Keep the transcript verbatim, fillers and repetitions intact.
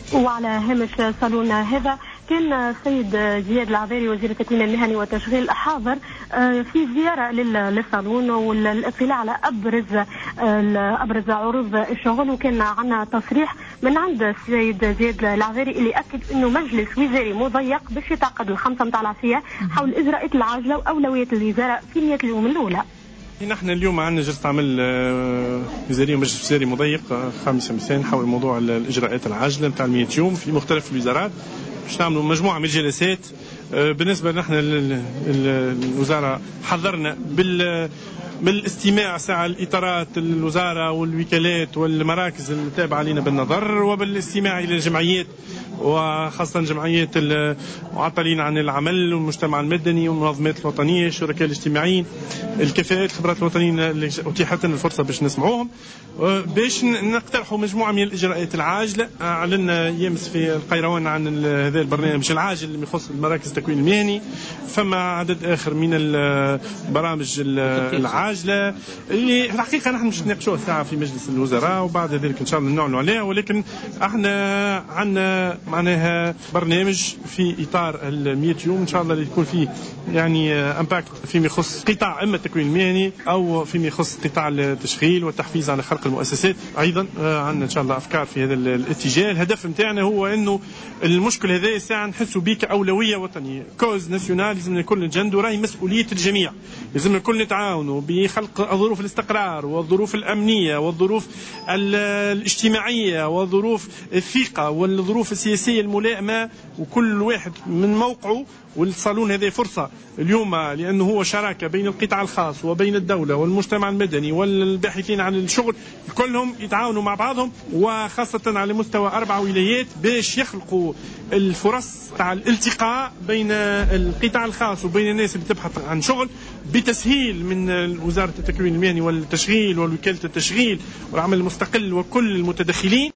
وعلى هامش صالون هذا كان السيد زياد العذاري وزير التكوين المهني والتشغيل حاضر في زيارة للصالون والاطلاع على أبرز أبرز عروض الشغل، وكان عندنا تصريح من عند السيد زياد العذاري اللي أكد أنه مجلس وزاري مضيق باش يتعقد الخمسة متاع العشية حول إجراءات العاجلة وأولويات الوزارة في مئة اليوم الأولى. نحن اليوم عندنا جلسة عمل وزارية ومجلس وزاري مضيق خامسة مساء حول موضوع الإجراءات العاجلة نتاع المئة يوم في مختلف الوزارات، باش نعملوا مجموعة من الجلسات. بالنسبة نحن الوزارة حضرنا بال بالاستماع ساعة الإطارات الوزارة والوكالات والمراكز التابعة لنا بالنظر، وبالاستماع إلى الجمعيات وخاصة جمعيات المعطلين عن العمل والمجتمع المدني والمنظمات الوطنية الشركاء الاجتماعيين الكفاءات الخبرات الوطنيين اللي أتيحت لنا الفرصة باش نسمعوهم، باش نقترحوا مجموعة من الإجراءات العاجلة. أعلنا يمس في القيروان عن هذا البرنامج العاجل اللي يخص المراكز التكوين المهني، فما عدد آخر من البرامج العاجلة اللي الحقيقة نحن مش نناقشوها ساعة في مجلس الوزراء وبعد ذلك إن شاء الله نعلنوا عليها، ولكن احنا عندنا معناها برنامج في إطار المئة يوم إن شاء الله اللي يكون فيه يعني امباكت فيما يخص قطاع إما التكوين المهني أو فيما يخص قطاع التشغيل والتحفيز على خلق المؤسسات. أيضا عندنا إن شاء الله أفكار في هذا الاتجاه. الهدف متاعنا هو إنه المشكل هذا ساعة نحسوا بيه كأولوية وطنية، كوز ناسيونال، لازم الكل نجندوا، راهي مسؤولية الجميع، لازم الكل نتعاونوا بخلق ظروف الاستقرار والظروف الأمنية والظروف الاجتماعية والظروف الثقة والظروف السياسية الملائمة، وكل واحد من موقعه. والصالون هذه فرصة اليوم لأنه هو شراكة بين القطاع الخاص وبين الدولة والمجتمع المدني والباحثين عن الشغل، كلهم يتعاونوا مع بعضهم وخاصة على مستوى أربع ولايات باش يخلقوا الفرص تاع الالتقاء بين القطاع الخاص وبين الناس اللي تبحث عن شغل، بتسهيل من وزارة التكوين المهني والتشغيل ووكالة التشغيل والعمل المستقل وكل المتدخلين.